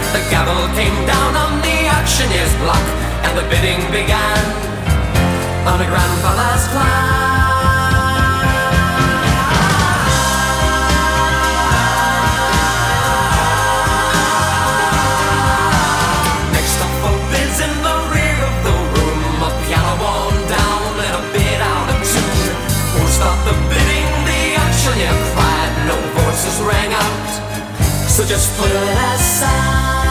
The gavel came down on the auctioneer's block, and the bidding began on a grandfather's clock. Next up for bids in the rear of the room, a piano worn down and a bit out of tune. Won't stop the bidding, the auctioneer cried. No voices rang out, so just put it aside.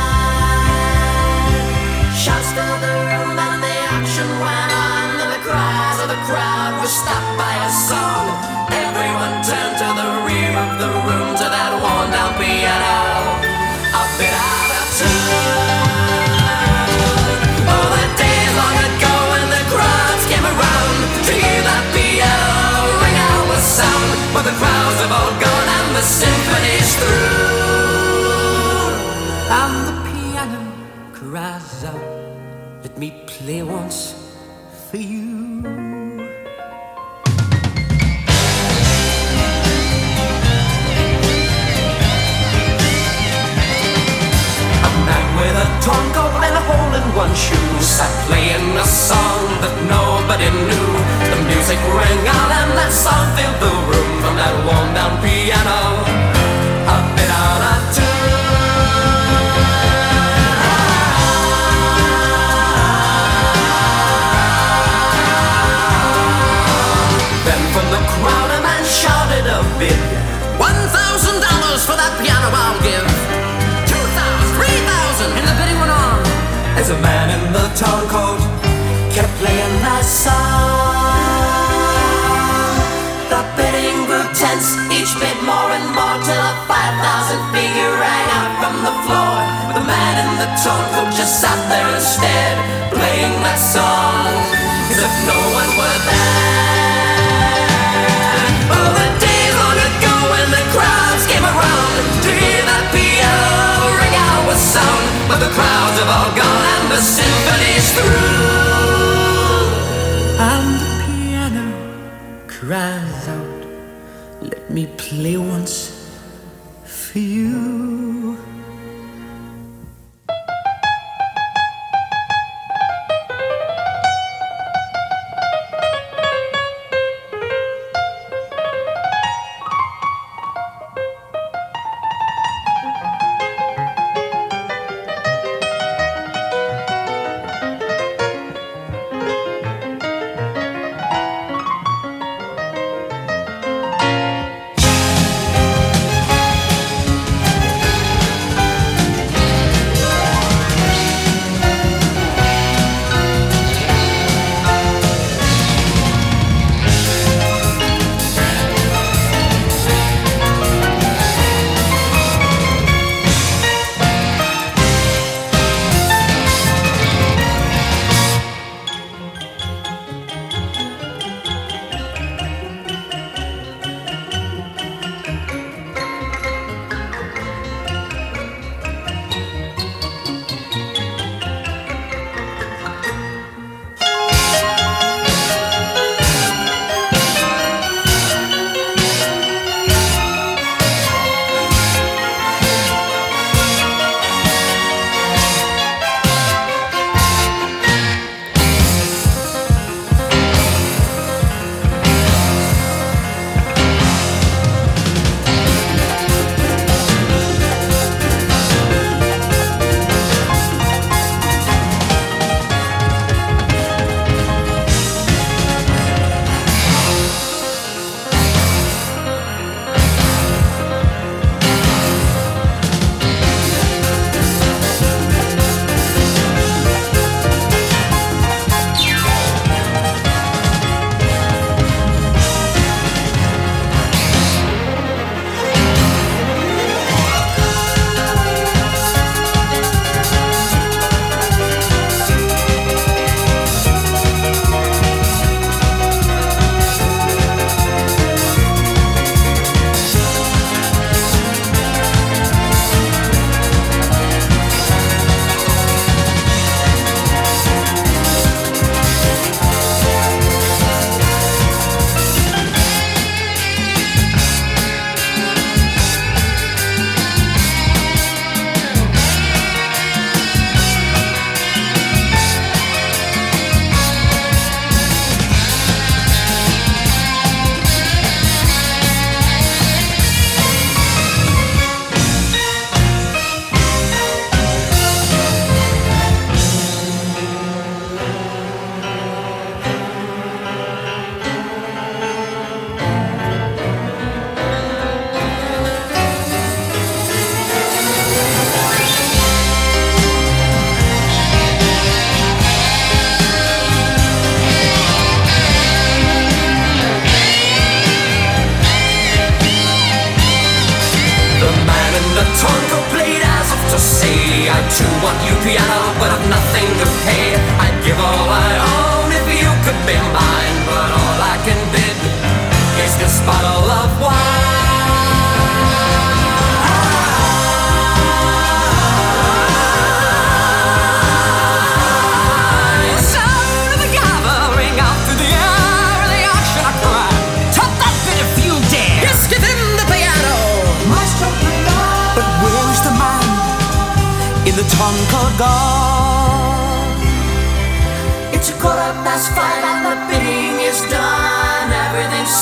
Shouts filled the room and the auction went on, and the cries of the crowd were stopped by a song. Everyone turned to the rear of the room, to that worn down piano, a bit out of tune. Oh, the days long ago when the crowds came around to hear that piano ring out with sound. But the crowds have all gone and the symphony's through, and the piano cries out, let me play once for you. A man with a torn coat and a hole in one shoe sat playing a song that nobody knew. The music rang out and that song filled the room, from that worn down piano, a bit out of tune. From the crowd a man shouted a bid, $1,000 for that piano I'll give. 2,000, 3,000, and the bidding went on, as a man in the torn coat kept playing that song. The bidding grew tense, each bid more and more, till a 5,000 figure rang out from the floor. But the man in the torn coat just sat there instead, playing that song as if no one were there. Oh, the days long ago when the crowds came around to hear that piano ring out with sound. But the crowds have all gone and the symphony's through, and the piano cries out, let me play once for you.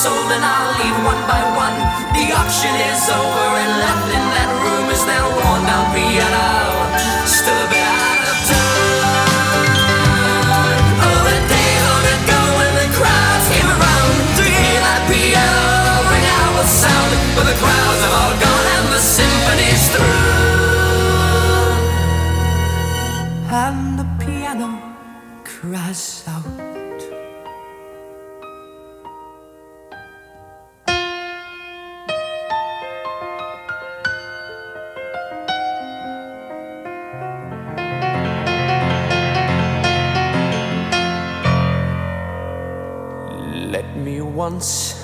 sold and I'll leave one by one. The auction is over and left in that room is that worn down piano, still a bit out of tune. Oh, the days long ago when the crowds came around to hear that piano ring out with sound, but the crowds have all gone and the symphony's through, and the piano cries out. Let me once